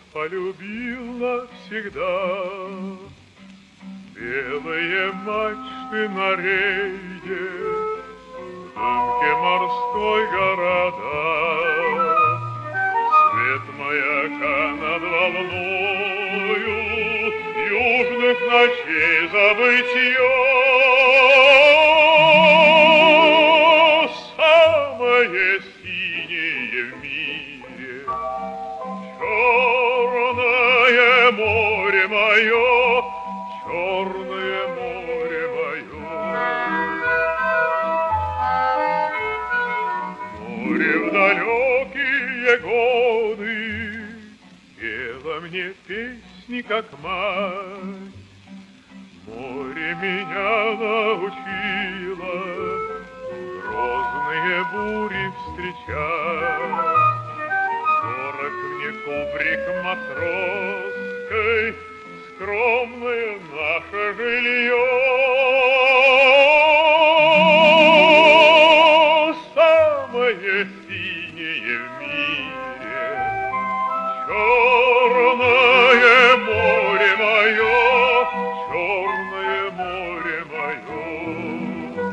полюбил навсегда. Белые мачты на рейде, в дымке морской города, свет маяка над волною южных ночей забытье. Самое синее в мире, черное море мое, черное море мое. Море в далекие годы пело мне песни, как мать. Море меня научило грозные бури встречать. Дорог мне кубрик матросской, скромное наше жилье. Самое синее в мире, черное море мое, черное море мое.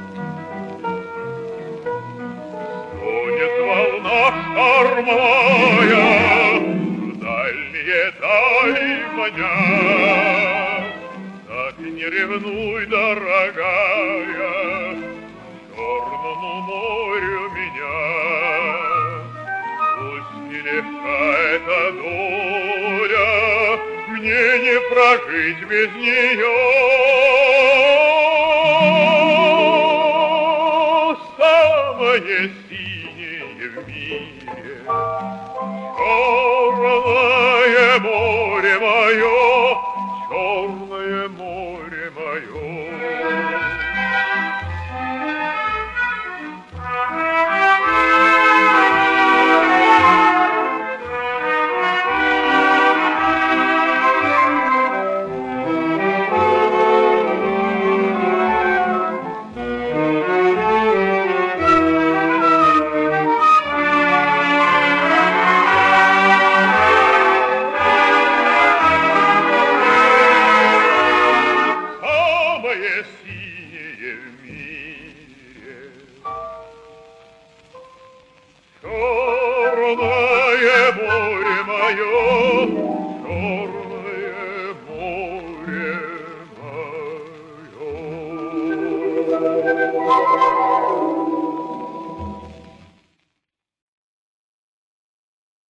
Стонет волна штормовая, в дальние дали маня. Так не ревнуй, дорогая, черному морю меня. Пусть нелегка эта доля, мне не прожить без нее. Самое синее в мире, черное море мое, черное море мое. Самое синее в мире, черное море мое.